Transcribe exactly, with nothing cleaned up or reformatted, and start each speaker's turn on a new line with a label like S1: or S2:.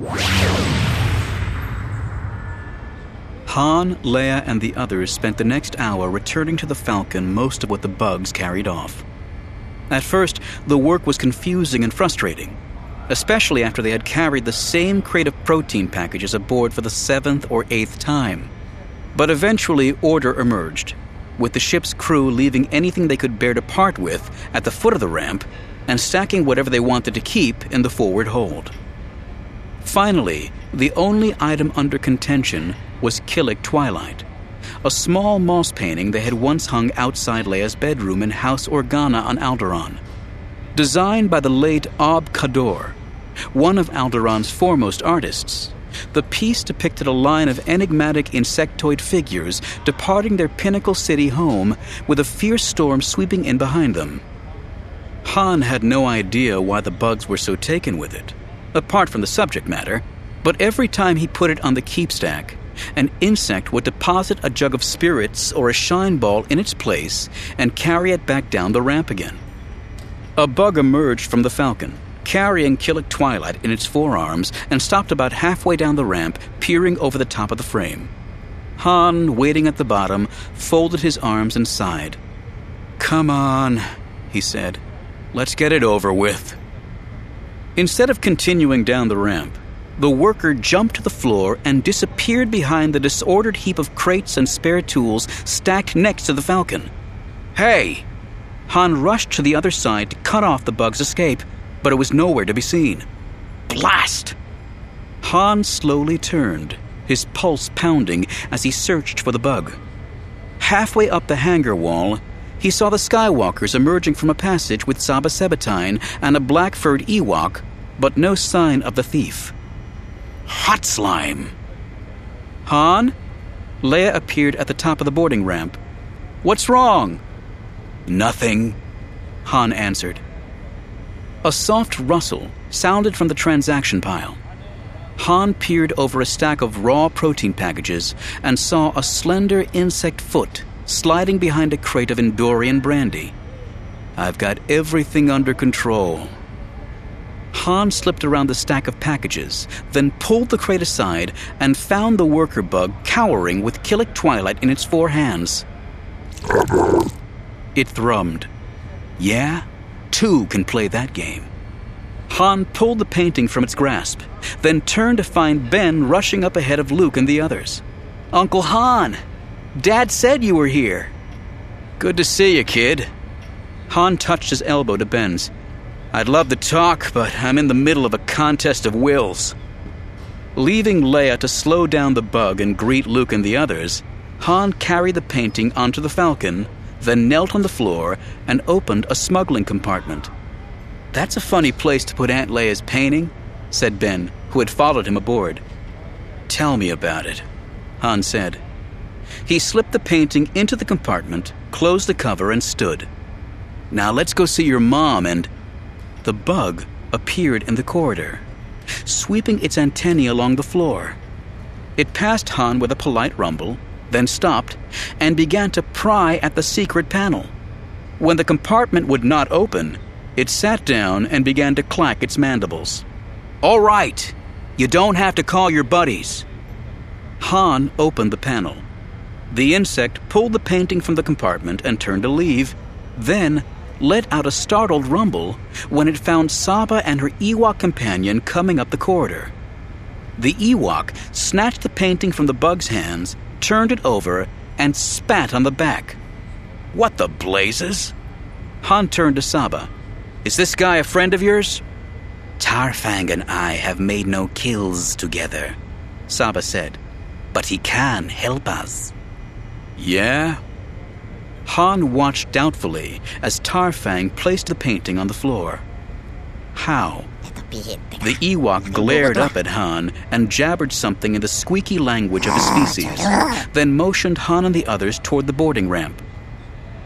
S1: Han, Leia, and the others spent the next hour returning to the Falcon most of what the bugs carried off. At first, the work was confusing and frustrating, especially after they had carried the same crate of protein packages aboard for the seventh or eighth time. But eventually, order emerged, with the ship's crew leaving anything they could bear to part with at the foot of the ramp and stacking whatever they wanted to keep in the forward hold. Finally, the only item under contention was Killik Twilight, a small moss painting they had once hung outside Leia's bedroom in House Organa on Alderaan. Designed by the late Ob Kador, one of Alderaan's foremost artists, the piece depicted a line of enigmatic insectoid figures departing their pinnacle city home with a fierce storm sweeping in behind them. Han had no idea why the bugs were so taken with it, apart from the subject matter, but every time he put it on the keepstack, an insect would deposit a jug of spirits or a shine ball in its place and carry it back down the ramp again. A bug emerged from the Falcon, carrying Killik Twilight in its forearms, and stopped about halfway down the ramp, peering over the top of the frame. Han, waiting at the bottom, folded his arms and sighed. "Come on," he said. "Let's get it over with." Instead of continuing down the ramp, the worker jumped to the floor and disappeared behind the disordered heap of crates and spare tools stacked next to the Falcon. "Hey!" Han rushed to the other side to cut off the bug's escape, but it was nowhere to be seen. Blast! Han slowly turned, his pulse pounding as he searched for the bug. Halfway up the hangar wall, he saw the Skywalkers emerging from a passage with Saba Sabatine and a black-furred Ewok, but no sign of the thief. Hot slime! Han? Leia appeared at the top of the boarding ramp. "What's wrong?" "Nothing," Han answered. A soft rustle sounded from the transaction pile. Han peered over a stack of raw protein packages and saw a slender insect foot sliding behind a crate of Endorian brandy. "I've got everything under control." Han slipped around the stack of packages, then pulled the crate aside and found the worker bug cowering with Killik Twilight in its four hands. It thrummed. "Yeah? Two can play that game." Han pulled the painting from its grasp, then turned to find Ben rushing up ahead of Luke and the others. "Uncle Han! Dad said you were here." "Good to see you, kid." Han touched his elbow to Ben's. "I'd love to talk, but I'm in the middle of a contest of wills." Leaving Leia to slow down the bug and greet Luke and the others, Han carried the painting onto the Falcon, then knelt on the floor and opened a smuggling compartment. "That's a funny place to put Aunt Leia's painting," said Ben, who had followed him aboard. "Tell me about it," Han said. He slipped the painting into the compartment, closed the cover, and stood. "Now let's go see your mom and..." The bug appeared in the corridor, sweeping its antennae along the floor. It passed Han with a polite rumble, then stopped, and began to pry at the secret panel. When the compartment would not open, it sat down and began to clack its mandibles. "All right, you don't have to call your buddies." Han opened the panel. The insect pulled the painting from the compartment and turned to leave, then let out a startled rumble when it found Saba and her Ewok companion coming up the corridor. The Ewok snatched the painting from the bug's hands, turned it over, and spat on the back. "What the blazes?" Han turned to Saba. "Is this guy a friend of yours?" "Tarfang and I have made no kills together," Saba said. "But he can help us." "Yeah?" Han watched doubtfully as Tarfang placed the painting on the floor. "How?" The Ewok glared up at Han and jabbered something in the squeaky language of his species, then motioned Han and the others toward the boarding ramp.